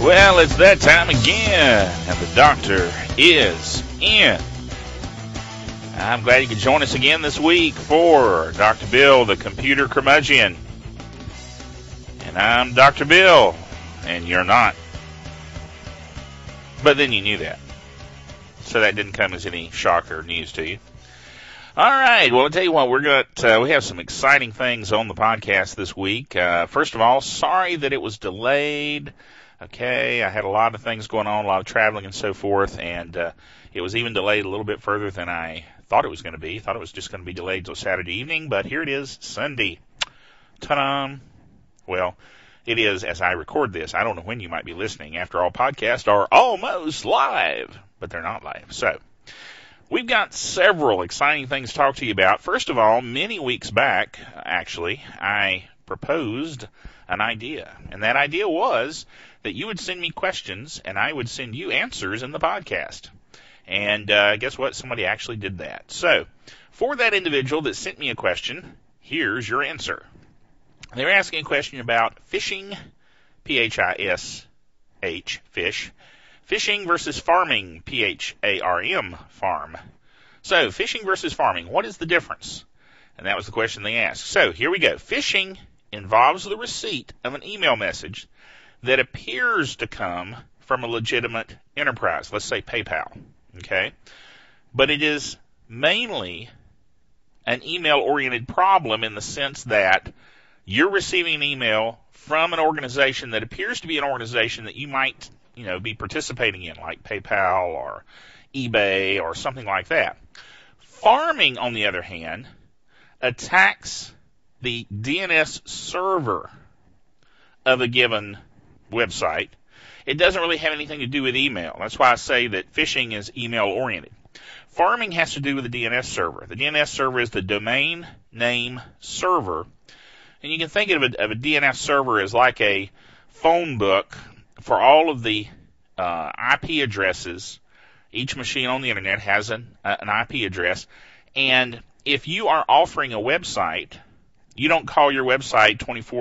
Well, it's that time again, and the doctor is in. I'm glad you could join us again this week for Dr. Bill, the Computer Curmudgeon. And I'm Dr. Bill, and you're not. But then you knew that. So that didn't come as any shock or news to you. All right, well, I'll tell you what, we have some exciting things on the podcast this week. First of all, sorry that it was delayed. Okay, I had a lot of things going on, a lot of traveling and so forth, and it was even delayed a little bit further than I thought it was going to be. Thought it was just going to be delayed till Saturday evening, but here it is, Sunday. Ta-da! Well, it is as I record this. I don't know when you might be listening. After all, podcasts are almost live, but they're not live. So, we've got several exciting things to talk to you about. First of all, many weeks back, actually, I proposed an idea, and that idea was that you would send me questions, and I would send you answers in the podcast. And guess what? Somebody actually did that. So, for that individual that sent me a question, here's your answer. They were asking a question about phishing, P-H-I-S-H, fish, phishing versus farming, P-H-A-R-M, farm. So, phishing versus farming, what is the difference? And that was the question they asked. So, here we go. Phishing involves the receipt of an email message that appears to come from a legitimate enterprise, let's say PayPal, okay? But it is mainly an email-oriented problem in the sense that you're receiving an email from an organization that appears to be an organization that you might, be participating in, like PayPal or eBay or something like that. Farming, on the other hand, attacks the DNS server of a given website. It doesn't really have anything to do with email. That's why I say that phishing is email-oriented. Farming has to do with the DNS server. The DNS server is the domain name server. And you can think of a DNS server as like a phone book for all of the IP addresses. Each machine on the internet has an IP address. And if you are offering a website, you don't call your website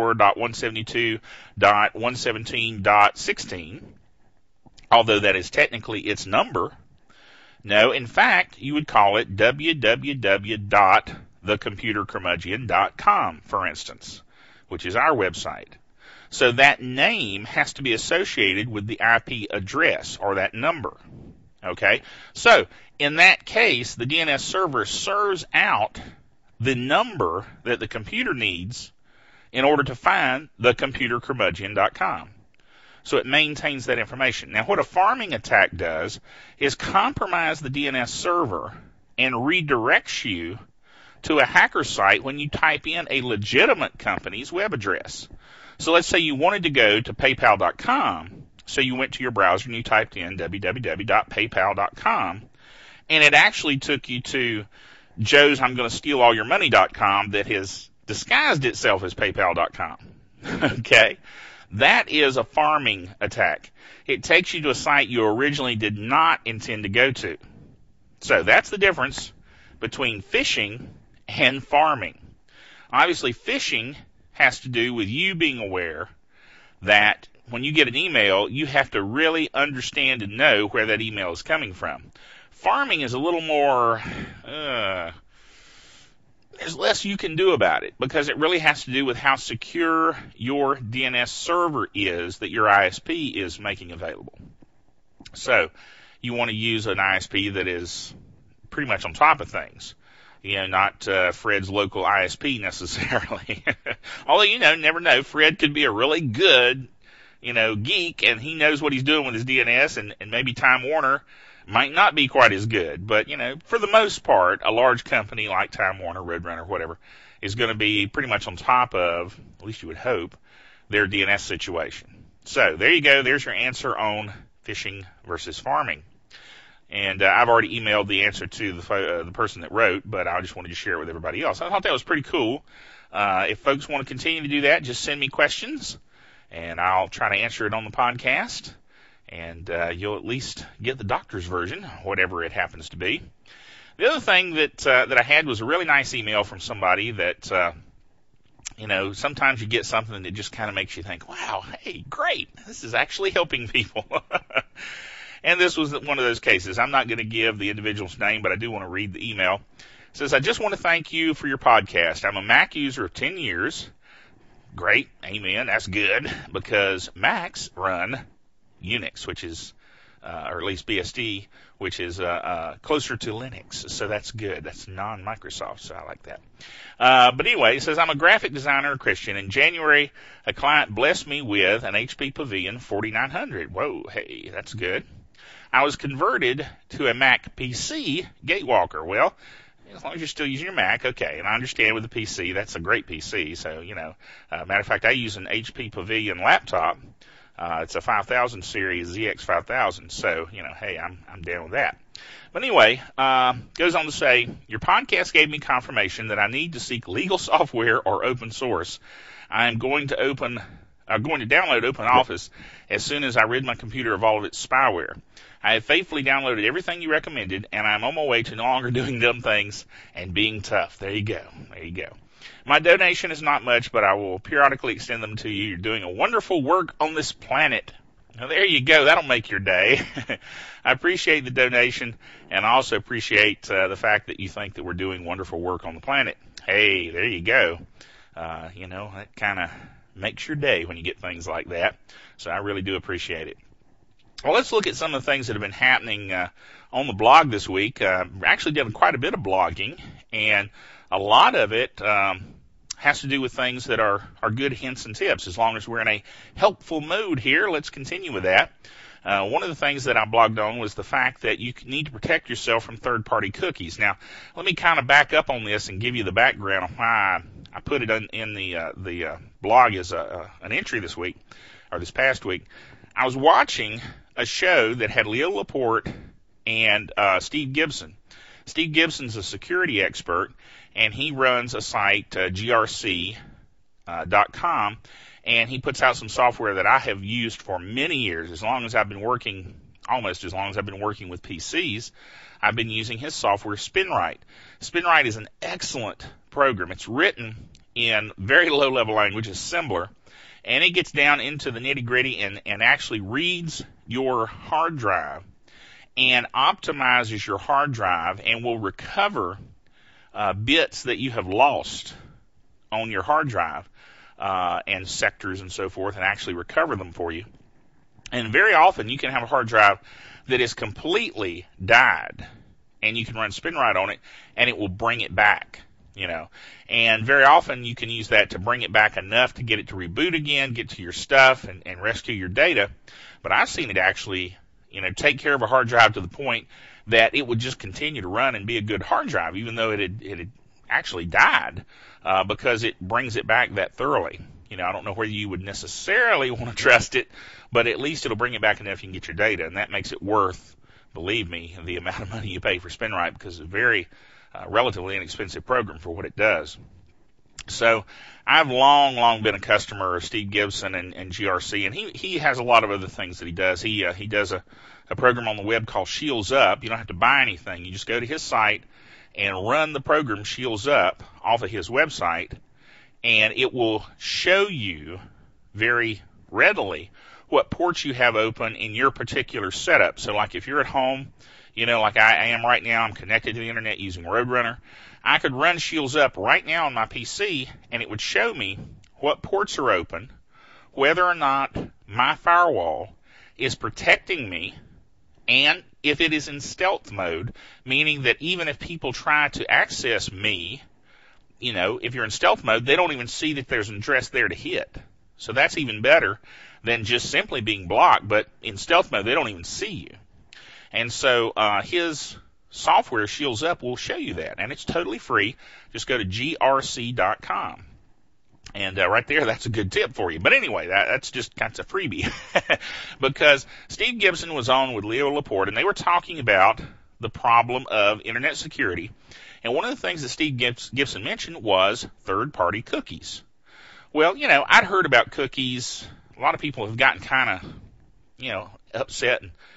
24.172.117.16, although that is technically its number. No, in fact, you would call it www.thecomputercurmudgeon.com, for instance, which is our website. So that name has to be associated with the IP address or that number. Okay? So, in that case, the DNS server serves out the number that the computer needs in order to find thecomputercurmudgeon.com. So it maintains that information. Now, what a farming attack does is compromise the DNS server and redirects you to a hacker site when you type in a legitimate company's web address. So let's say you wanted to go to PayPal.com, so you went to your browser and you typed in www.paypal.com, and it actually took you to Joe's I'm going to steal all your money.com that has disguised itself as PayPal.com. Okay? That is a farming attack. It takes you to a site you originally did not intend to go to. So that's the difference between phishing and farming. Obviously, phishing has to do with you being aware that when you get an email, you have to really understand and know where that email is coming from. Farming is a little more, there's less you can do about it because it really has to do with how secure your DNS server is that your ISP is making available. So you want to use an ISP that is pretty much on top of things. Not Fred's local ISP necessarily. Although, never know. Fred could be a really good, geek, and he knows what he's doing with his DNS, and maybe Time Warner might not be quite as good. But, for the most part, a large company like Time Warner, Roadrunner, whatever, is going to be pretty much on top of, at least you would hope, their DNS situation. So, there you go. There's your answer on phishing versus farming. And I've already emailed the answer to the person that wrote, but I just wanted to share it with everybody else. I thought that was pretty cool. If folks want to continue to do that, just send me questions, and I'll try to answer it on the podcast. And you'll at least get the doctor's version, whatever it happens to be. The other thing that I had was a really nice email from somebody that sometimes you get something that just kind of makes you think, wow, hey, great, this is actually helping people. And this was one of those cases. I'm not going to give the individual's name, but I do want to read the email. It says, I just want to thank you for your podcast. I'm a Mac user of 10 years. Great. Amen. That's good, because Macs run Unix, which is, or at least BSD, which is closer to Linux. So that's good. That's non-Microsoft, so I like that. But anyway, it says, I'm a graphic designer, Christian. In January, a client blessed me with an HP Pavilion 4900. Whoa, hey, that's good. I was converted to a Mac PC Gatewalker. Well, as long as you're still using your Mac, okay. And I understand with the PC, that's a great PC. So, matter of fact, I use an HP Pavilion laptop. It's a 5000 series ZX 5000. So, hey, I'm down with that. But anyway, goes on to say, your podcast gave me confirmation that I need to seek legal software or open source. I'm going to download OpenOffice as soon as I rid my computer of all of its spyware. I have faithfully downloaded everything you recommended, and I'm on my way to no longer doing dumb things and being tough. There you go. There you go. My donation is not much, but I will periodically extend them to you. You're doing a wonderful work on this planet. Now, there you go. That'll make your day. I appreciate the donation, and I also appreciate the fact that you think that we're doing wonderful work on the planet. Hey, there you go. That kind of makes your day when you get things like that. So I really do appreciate it. Well, let's look at some of the things that have been happening on the blog this week. Actually did quite a bit of blogging, and a lot of it has to do with things that are good hints and tips. As long as we're in a helpful mood here, let's continue with that. One of the things that I blogged on was the fact that you need to protect yourself from third-party cookies. Now, let me kind of back up on this and give you the background on why I put it in the blog as an entry this week, or this past week. I was watching a show that had Leo Laporte and Steve Gibson. Steve Gibson's a security expert, and he runs a site, grc.com, and he puts out some software that I have used for many years. Almost as long as I've been working with PCs, I've been using his software, SpinRite. SpinRite is an excellent program. It's written in very low-level language, assembler, and it gets down into the nitty-gritty and actually reads your hard drive and optimizes your hard drive and will recover bits that you have lost on your hard drive and sectors and so forth, and actually recover them for you. And very often you can have a hard drive that is completely died, and you can run SpinRite on it, and it will bring it back. And very often you can use that to bring it back enough to get it to reboot again, get to your stuff, and rescue your data. But I've seen it actually, take care of a hard drive to the point that it would just continue to run and be a good hard drive, even though it had actually died, because it brings it back that thoroughly. I don't know whether you would necessarily want to trust it, but at least it'll bring it back enough you can get your data, and that makes it worth, believe me, the amount of money you pay for SpinRite, because it's a very relatively inexpensive program for what it does. So I've long been a customer of Steve Gibson and GRC, and he has a lot of other things that he does. He does a program on the web called Shields Up. You don't have to buy anything. You just go to his site and run the program Shields Up off of his website, and it will show you very readily what ports you have open in your particular setup. So like if you're at home, like I am right now, I'm connected to the internet using Roadrunner. I could run Shields Up right now on my PC, and it would show me what ports are open, whether or not my firewall is protecting me, and if it is in stealth mode, meaning that even if people try to access me, if you're in stealth mode, they don't even see that there's an address there to hit. So that's even better than just simply being blocked, but in stealth mode, they don't even see you. And so his software, Shields Up, will show you that, and it's totally free. Just go to grc.com. And right there, that's a good tip for you. But anyway, that's just kind of a freebie. Because Steve Gibson was on with Leo Laporte, and they were talking about the problem of internet security. And one of the things that Steve Gibson mentioned was third-party cookies. Well, I'd heard about cookies. A lot of people have gotten kind of, upset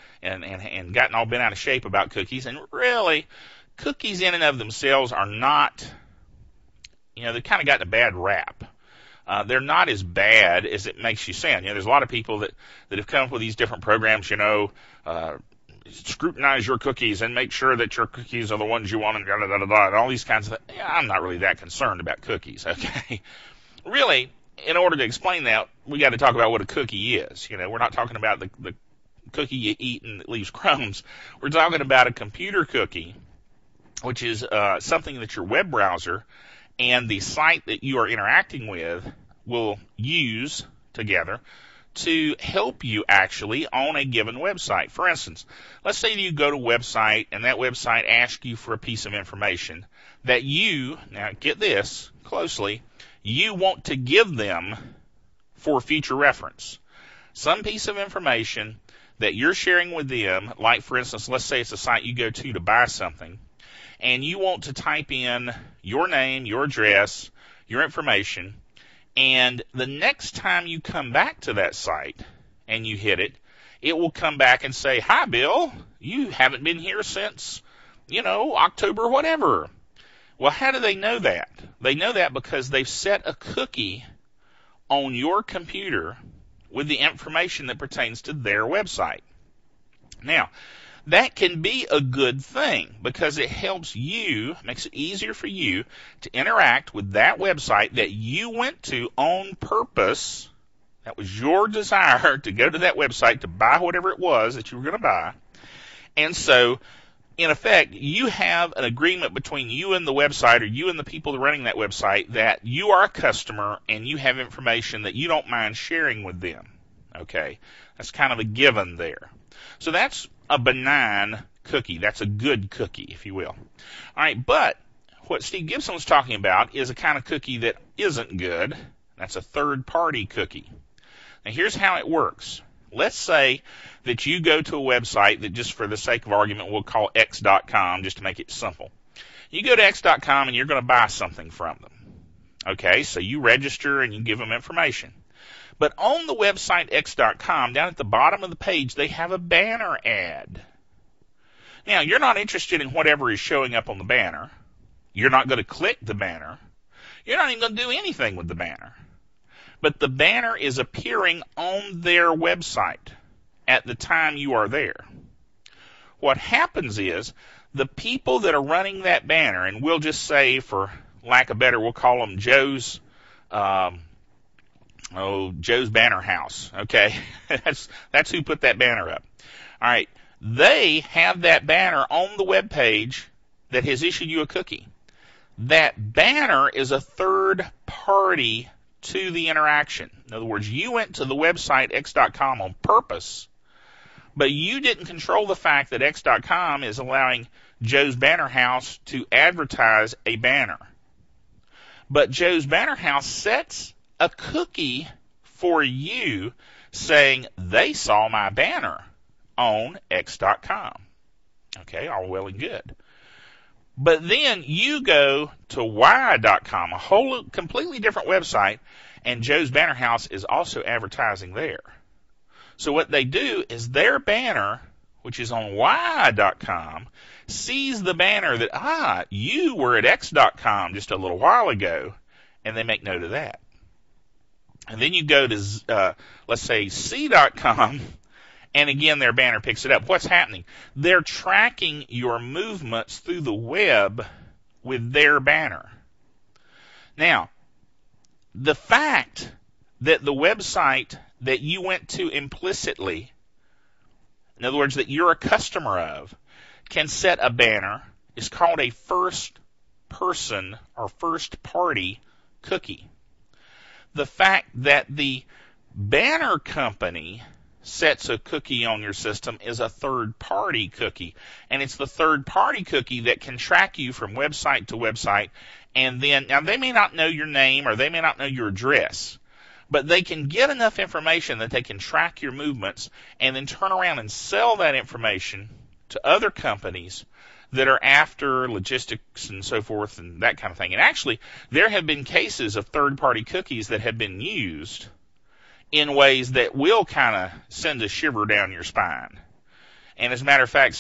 and gotten all bent out of shape about cookies. And really, cookies in and of themselves are not, they've kind of gotten a bad rap. they're not as bad as it makes you sound. You know, there's a lot of people that have come up with these different programs, you know, scrutinize your cookies and make sure that your cookies are the ones you want, and da da da da, and all these kinds of things. Yeah, I'm not really that concerned about cookies, okay? Really, in order to explain that, we got to talk about what a cookie is. You know, we're not talking about the cookie you eat and it leaves crumbs. We're talking about a computer cookie, which is something that your web browser and the site that you are interacting with will use together to help you actually on a given website. For instance, let's say you go to a website and that website asks you for a piece of information that you, now get this closely, you want to give them for future reference. Some piece of information that you're sharing with them, like for instance, let's say it's a site you go to buy something, and you want to type in your name, your address, your information, and the next time you come back to that site and you hit it, it will come back and say, "Hi, Bill, you haven't been here since, you know, October whatever." Well, how do they know that? They know that because they've set a cookie on your computer with the information that pertains to their website. Now, that can be a good thing because it helps you, makes it easier for you to interact with that website that you went to on purpose. That was your desire to go to that website to buy whatever it was that you were going to buy. And so, in effect, you have an agreement between you and the website, or you and the people running that website, that you are a customer and you have information that you don't mind sharing with them. Okay? That's kind of a given there. So that's a benign cookie. That's a good cookie, if you will. All right, but what Steve Gibson was talking about is a kind of cookie that isn't good. That's a third-party cookie. Now, here's how it works. Let's say that you go to a website that, just for the sake of argument, we'll call X.com just to make it simple. You go to X.com and you're going to buy something from them. Okay, so you register and you give them information. But on the website X.com, down at the bottom of the page, they have a banner ad. Now, you're not interested in whatever is showing up on the banner. You're not going to click the banner. You're not even going to do anything with the banner. But the banner is appearing on their website at the time you are there. What happens is the people that are running that banner, and we'll just say, for lack of better, we'll call them Joe's Banner House. Okay, that's who put that banner up. All right, they have that banner on the web page that has issued you a cookie. That banner is a third party to the interaction. In other words, you went to the website X.com on purpose, but you didn't control the fact that X.com is allowing Joe's Banner House to advertise a banner. But Joe's Banner House sets a cookie for you saying they saw my banner on X.com. Okay, all well and good. But then you go to Y.com, a whole completely different website, and Joe's Banner House is also advertising there. So what they do is their banner, which is on Y.com, sees the banner that, you were at X.com just a little while ago, and they make note of that. And then you go to, let's say, C.com, and again, their banner picks it up. What's happening? They're tracking your movements through the web with their banner. Now, the fact that the website that you went to implicitly, in other words, that you're a customer of, can set a banner is called a first person or first party cookie. The fact that the banner company sets a cookie on your system is a third-party cookie. And it's the third-party cookie that can track you from website to website. And then, now they may not know your name or they may not know your address, but they can get enough information that they can track your movements and then turn around and sell that information to other companies that are after logistics and so forth and that kind of thing. And actually, there have been cases of third-party cookies that have been used in ways that will kind of send a shiver down your spine. And as a matter of fact,